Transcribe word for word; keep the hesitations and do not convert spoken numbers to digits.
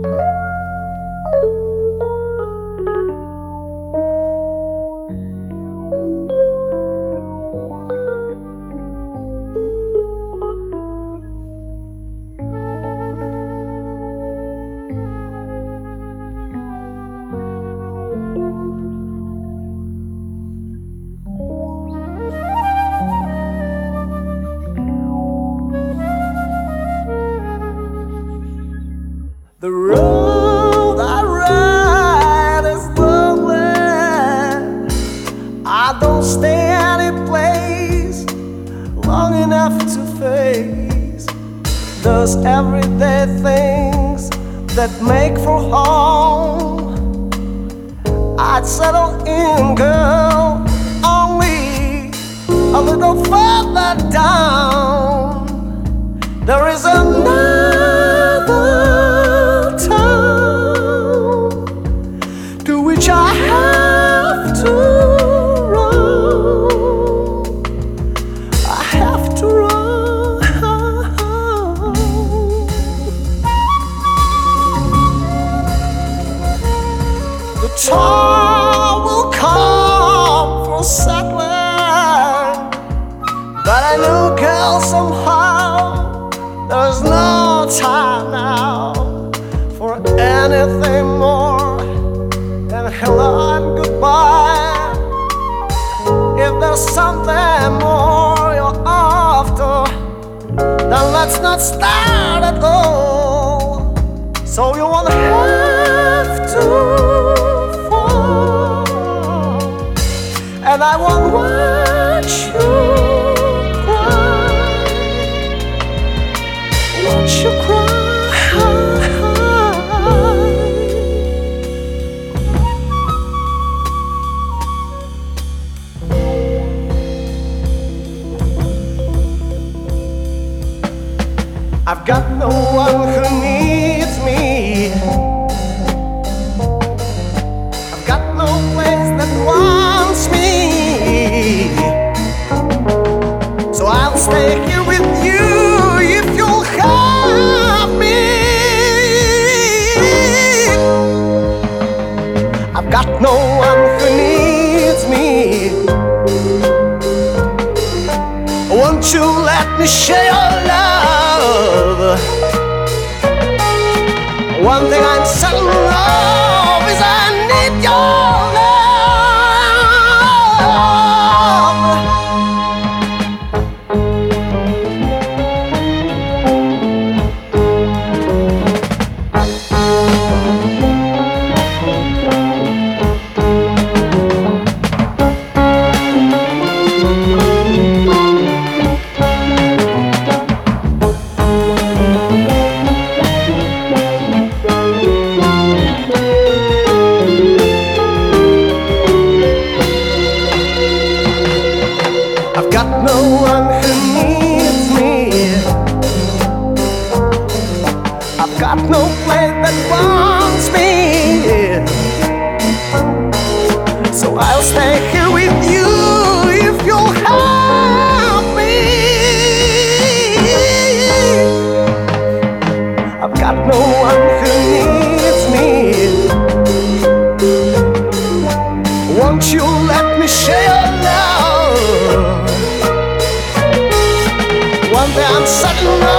The road I ride is lonely. I don't stay any place long enough to face those everyday things that make for home. I'd settle in, girl, only a little further down. There is another which I have to run. I have to run. The time will come for settling, but I know, girl, somehow there's no time now for anything more. Hello and goodbye. If there's something more you're after, then let's not start at all. So you won't have to fall, and I won't watch you cry. Watch you cry. I've got no one who needs me. I've got no place that wants me. So I'll stay here with you if you'll have me. I've got no one who needs me. Won't you let me share your love? One thing I'm certain of is I need your love. I've got no one who needs me. I've got no place that wants me. So I'll stay here with you if you'll help me. I've got no one who needs me. Won't you let me share your love? One day I'm certain